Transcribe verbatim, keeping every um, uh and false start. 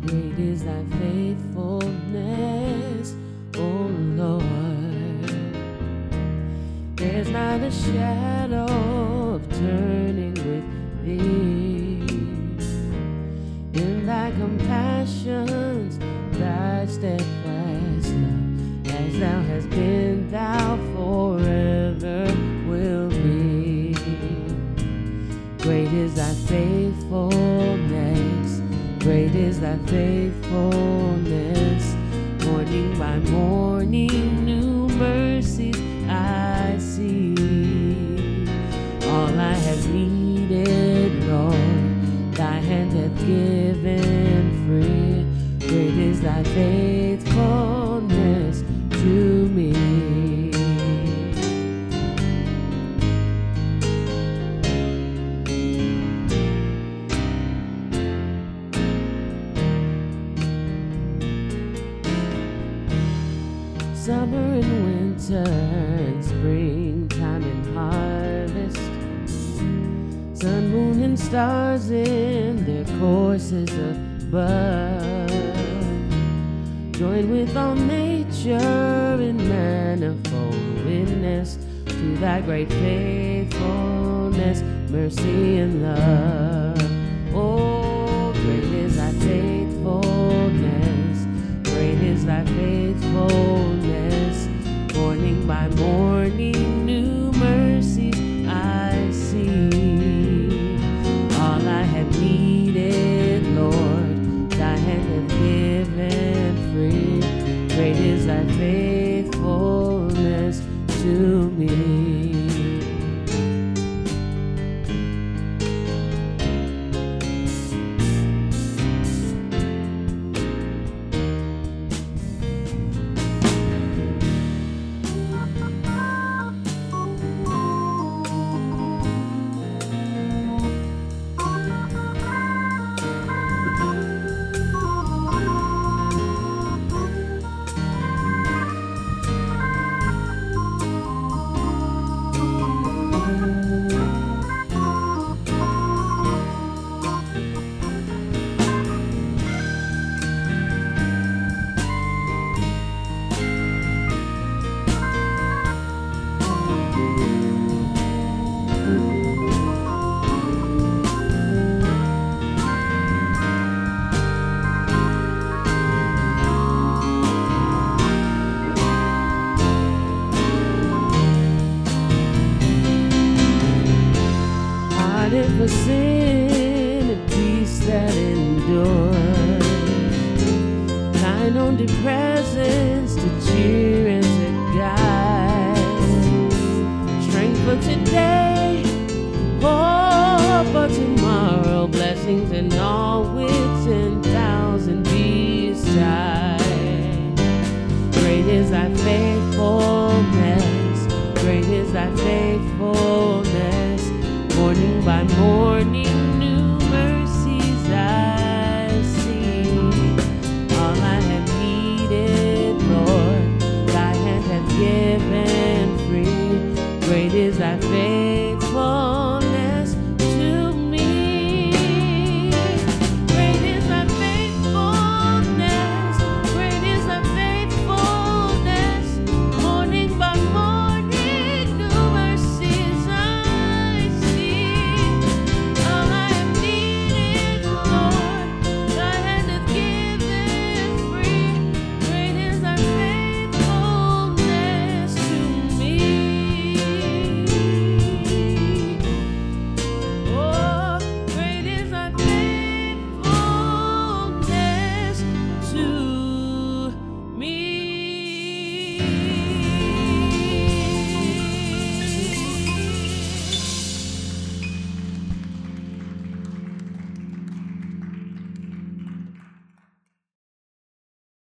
Great is thy faithfulness, O Lord. There's not a shadow of turning with thee. In thy compassions, thy steadfast love, as thou hast been, thou forever will be. Great is thy faithfulness, great is thy faithfulness. Morning by morning, new mercies I see. All I have needed, Lord, thy hand hath given free. Great is thy faithfulness to me. Summer and winter and springtime and harvest, sun, moon, and stars in their courses above, join with all nature in manifold witness to thy great faithfulness, mercy, and love. Oh, great is thy faithfulness, great is thy faithfulness. Morning by morning, new mercies I see. All I have needed, Lord, thy hand hath given free. Great is thy faithfulness to me. For sin and peace that endures, thine own deep presence to cheer and to guide, strength for today, hope for tomorrow, blessings and all within